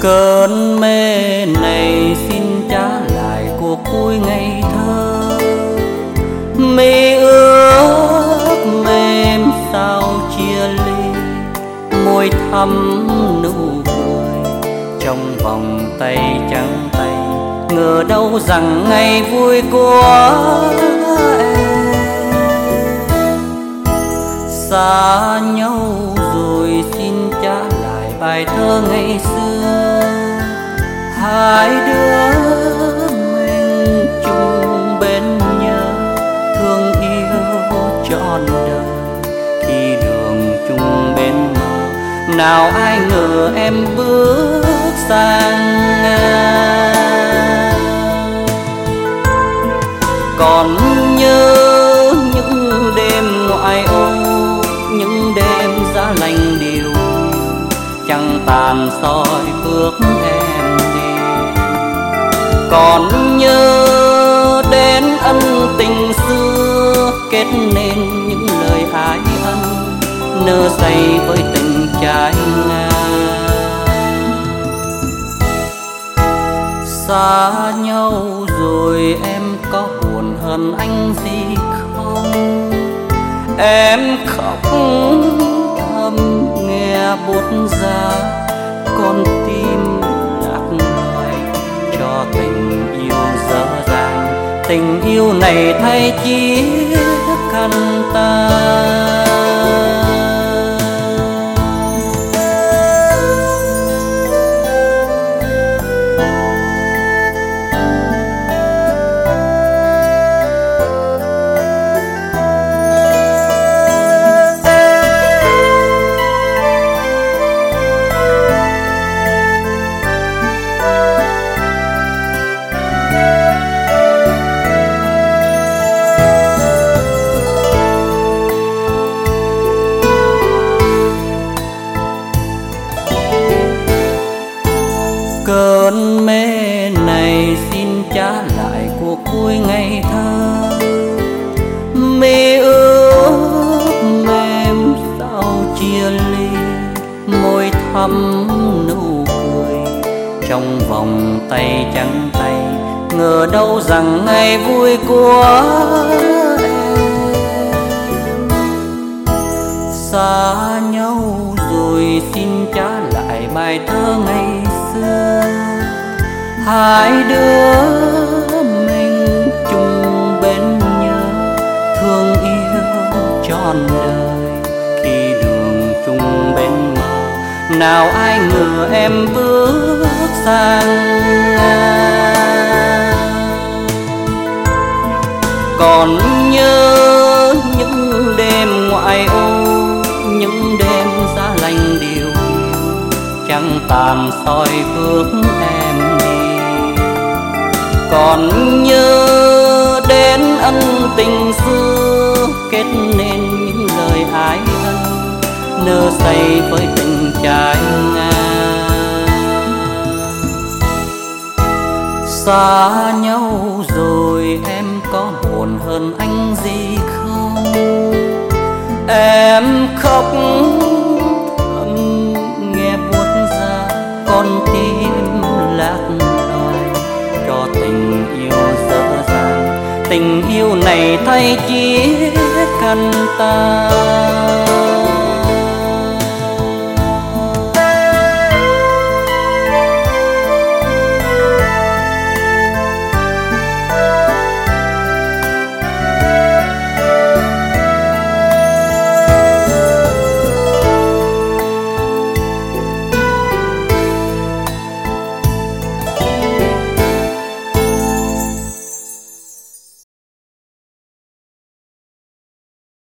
Cơn mê này xin trả lại cuộc vui ngây thơ, mi ước mềm sao chia ly, môi thắm nụ cười trong vòng tay trắng tay. Ngờ đâu rằng ngày vui của em xa nhau rồi, xin trả lại bài thơ ngày xưa. Hai đứa mình chung bên nhau, thương yêu trọn đời khi đường chung bên mơ. Nào ai ngờ em bước sang ngang. Còn nhớ những đêm ngoại ô, những đêm giá lạnh điều, trăng tàn soi bước em đi. Còn nhớ đến ân tình xưa, kết nên những lời ái ân, nơ say với tình trái ngang. Xa nhau rồi em có buồn hơn anh gì không? Em khóc thầm nghe buốt giá, con tim lạc loài cho tình yêu dở dàng. Tình yêu này thay chiếc khăn tay. Cơn mê này xin trả lại cuộc vui ngây thơ, mi ước mềm sao chia ly, môi thắm nụ cười trong vòng tay trắng tay. Ngờ đâu rằng ngày vui của em xa nhau rồi, xin trả lại bài thơ ngày xưa. Hai đứa mình chung bên nhau, thương yêu trọn đời khi đường chung bên mơ. Nào ai ngờ em bước sang ngang. Còn nhớ những đêm ngoại ô, những đêm giá lạnh điều, trăng tàn soi bước em đi. Còn nhớ đến ân tình xưa, kết nên những lời ái ân, nơ say với tình trái ngang. Xa nhau rồi em có buồn hơn anh gì không? Em khóc thầm nghe buốt giá, con tim lạc loài cho tình yêu dở dàng. Tình yêu này thay chiếc khăn tay.